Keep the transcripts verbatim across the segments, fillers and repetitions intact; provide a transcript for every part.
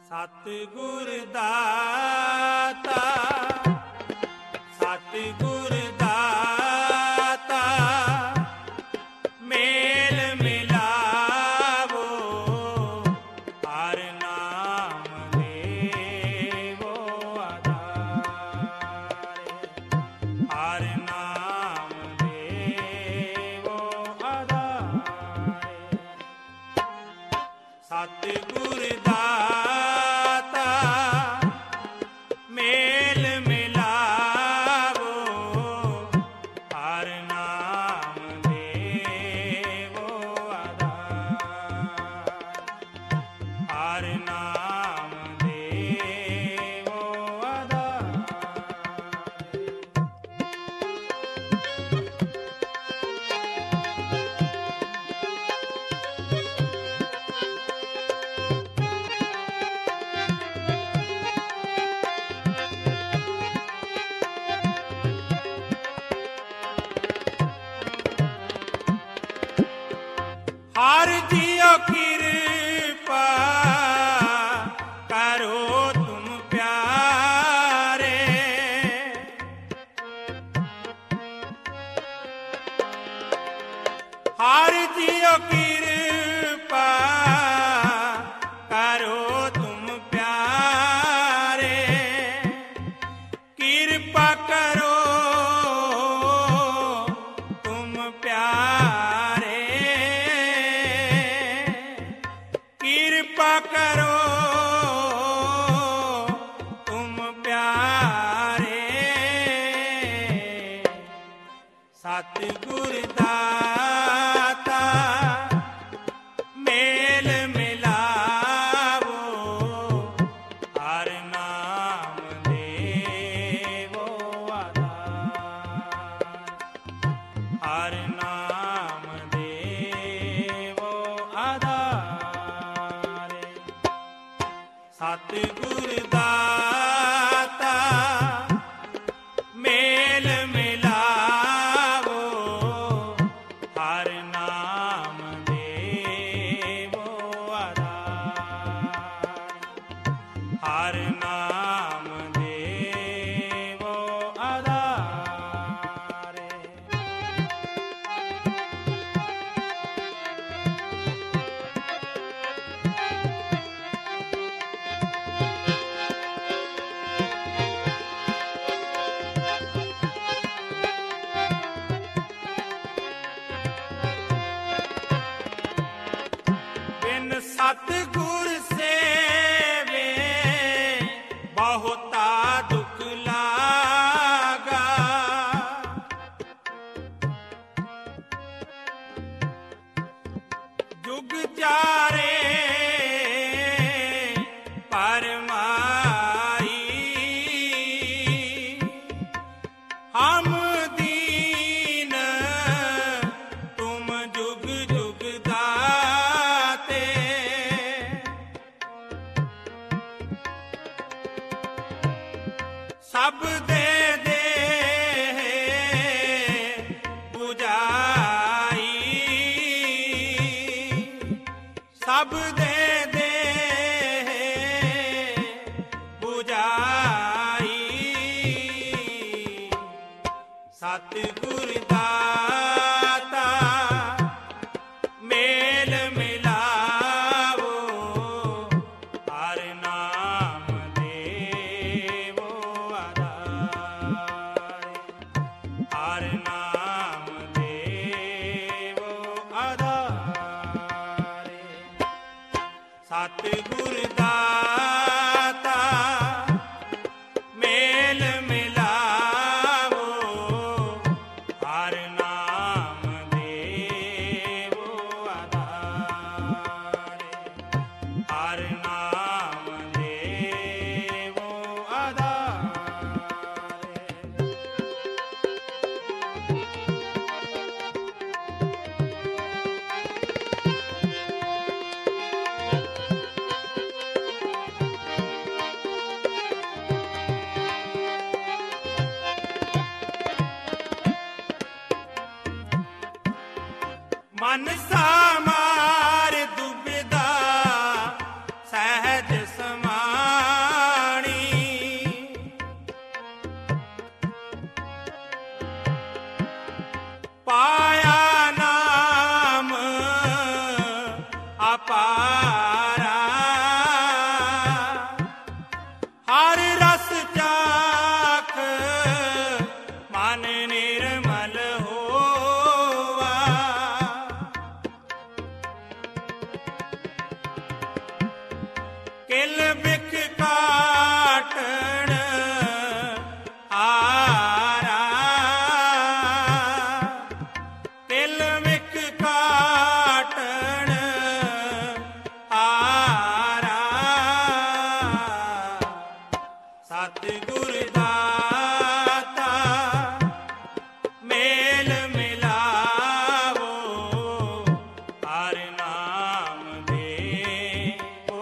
ਸਤਿਗੁਰ ਦਾਤਾ ਸਤਿਗੁਰ ਦਾਤਾ ਮੇਲ ਮਿਲਾਵੋ ਹਰਿ ਨਾਮ ਦੇਵੋ ਆਧਾਰੇ ਹਰਿ ਨਾਮ ਦੇਵੋ ਆਧਾਰੇ ਸਤਿਗੁਰ ਦਾਤਾ ਮੇਲ ਮਿਲਾਵੋ ਹਰਿ ਨਾਮ ਦੇਵੋ ਆਧਾਰ ਹਰਿ ਨਾਮ ਦੇਵੋ ਆਧਾਰ ਹਰਿ ਜੀਓ ਕਿਰਪਾ ਕਰੋ ਤੁਮ ਪਿਆਰੇ ਹਰਿ ਜੀਓ ਕਿਰਪਾ ਕਰੋ ਤੁਮ ਪਿਆਰੇ ਕਿਰਪਾ ਕਰੋ ਤੁਮ ਪਿਆਰੇ ਕਿਰਪਾ ਕਰੋ ਤੁਮ ਪਿਆਰੇ ਸਤਿਗੁਰ ਦਾਤਾ ਮੇਲ ਮਿਲਾਵੋ ਹਰਿ ਨਾਮ ਦੇਵੋ ਆਧਾਰ ਹਰਿ ਨਾਮ ਦੇਵੋ ਆਧਾਰੇ ਸਤਿਗੁਰ ਦਾਤਾ ਮੇਲ ਮਿਲਾਵੋ ਹਰਿ ਨਾਮ ਦੇਵੋ ਆਧਾਰ ਹਰਿ ਨਾਮ ਦੇਵੋ ਆਧਾਰੇ ਬਿਨ ਸਤਿਗੁਰ ਸੇਵੇ ਬਹੁਤਾ ਦੁਖ ਲਾਗਾ ਜੁਗ ਚਾਰੇ ਪਰਮਾਈ ਹਮ ਦੀਨ ਤੁਮ ਜੁਗ ਜੁਗ ਦਾਤੇ ਸਭ ਦੇ ਦੇ 부ਝਾਈ ਸਭ ਦੇ ਦੇ 부ਝਾਈ ਸਤਿਗੁਰ ਦਾਤਾ ਮੇਲ ਮਿਲਾਵੋ ਹਰਿ ਨਾਮ ਦੇਵੋ ਆਧਾਰੇ ਹਰਿ ਨਾਮ ਦੇਵੋ ਆਧਾਰੇ ਸਤਿਗੁਰ ਦਾਤਾ ਮੇਲ ਮਿਲਾਵੋ ਹਰਿ ਨਾਮ ਦੇਵੋ ਆਧਾਰੇ ਹਰਿ ਨਾਮ ਦੇਵੋ ਆਧਾਰੇ ਮਨਸਾ ਮਾਰ ਦੁਬਿਧਾ ਸਹਿਜ ਸਮਾ ਕਿਲ ਬਿਖ ਕਾਟਣ ਆਰਾ, ਕਿਲ ਬਿਖ ਕਾਟਣ ਆਰਾ, ਸਤਿਗੁਰ ਦਾਤਾ ਮੇਲ ਮਿਲਾਵੋ, ਹਰਿ ਨਾਮ ਦੇਵੋ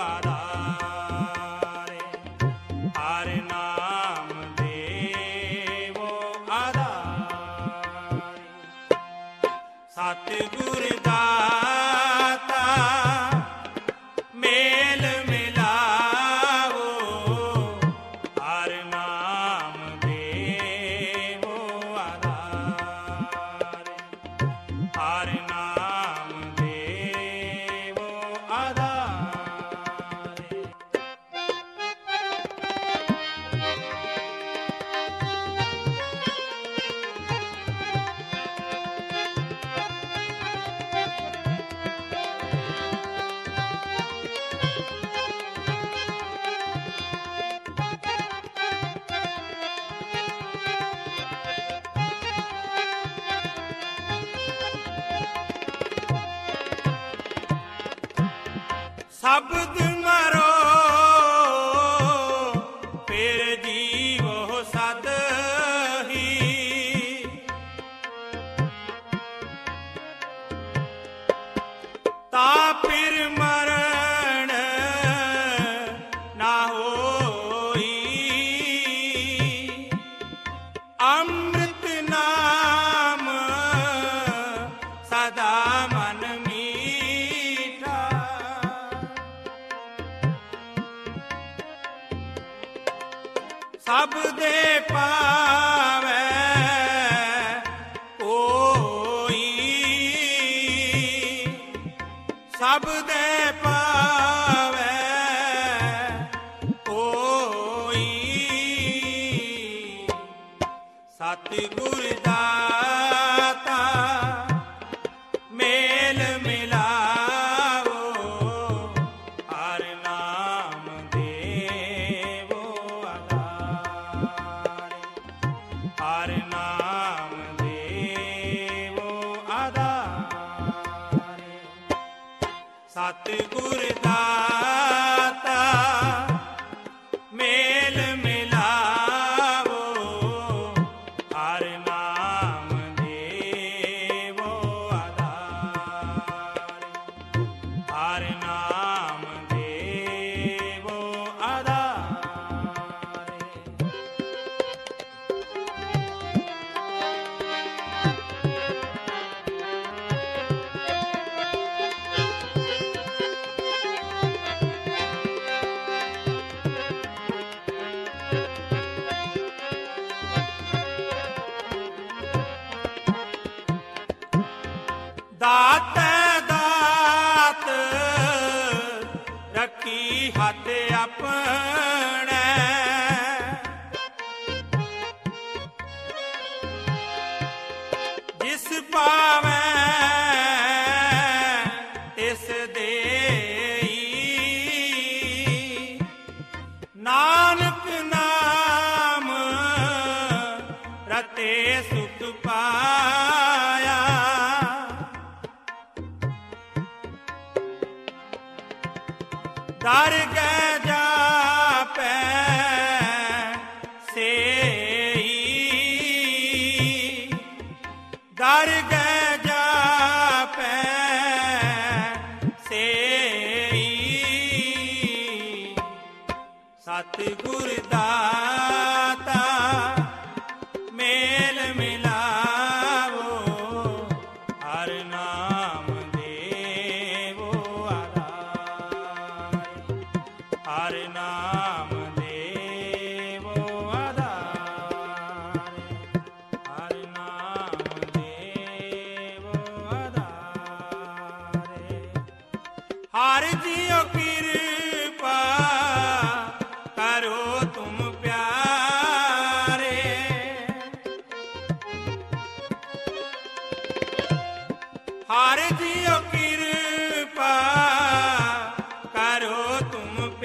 ਆਧਾਰੇ, ਹਰਿ ਨਾਮ ਦੇਵੋ ਆਧਾਰੇ, ਸਤਿਗੁਰ ਦਾਤਾ ਮੇਲ ਮਿਲਾਵੋ, ਹਰਿ ਨਾਮ ਦੇਵੋ ਆਧਾਰੇ, ਹਰਿ ਨਾਮ ਦੇਵੋ ਆਧਾਰੇ। ਸ਼ਬਦ ਮਰੋ ਫਿਰ ਜੀਵੋ ਸਦ ਹੀ, ਤਾ ਫਿਰ ਮਰਨ ਨਾ ਹੋਈ, ਅੰਮ੍ਰਿਤ ਨਾਮ ਸਦਾ ਮਨ ਮੀਠਾ, ਸਭ ਦੇ ਪਾਵੈ ਕੋਈ, ਸਭ ਦੇ ਪਾਵੈ ਕੋਈ, ਸਤਿਗੁਰ ਦਾਤਾ ਮੇਲ ਮਿਲਾਵੋ, ਹਰਿ ਨਾਮ ਦੇਵੋ ਆਧਾਰੇ, ਹਰਿ ਨਾਮ ਦੇਵੋ ਆਧਾਰੇ, ਸਤਿਗੁਰ ਦਾਤਾ ਮੇਲ ਮਿਲਾਵੋ, ਹਰਿ ਨਾਮ ਦੇਵੋ ਆਧਾਰੇ, ਹਰਿ ਨਾਮ ਦੇਵੋ ਆਧਾਰੇ। ਦਾਤੈ ਦਾਤ ਰੱਖੀ ਹੱਥ ਆਪਣੈ, ਜਿਸ ਪਾਵੈ ਤਿਸ ਦੇਈ, ਨਾਨਕ ਨਾਮ ਰਤੇ ਸੁਖ ਪਾਇਆ, ਦਰਗਹਿ ਜਾਪੈ ਸੇਈ, ਦਰਗਹਿ ਜਾਪੈ ਸੇਈ, ਸਤਿਗੁਰ ਦਾਤਾ ਮੇਲ ਮਿਲਾਵੋ, ਹਰਿ ਨਾਮ ਦੇਵੋ ਆਧਾਰੇ, ਹਰਿ ਨਾਮ ਦੇਵੋ ਆਧਾਰੇ, ਹਰਿ ਨਾਮ ਦੇਵੋ ਆਧਾਰੇ। ਹਰਿ ਜੀਓ ਕਿਰਪਾ ਕਰੋ ਤੁਮ ਪਿਆਰੇ, ਹਰਿ ਜੀਓ ਕਿਰਪਾ ਕਰੋ ਤੁਮ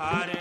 ਹਰ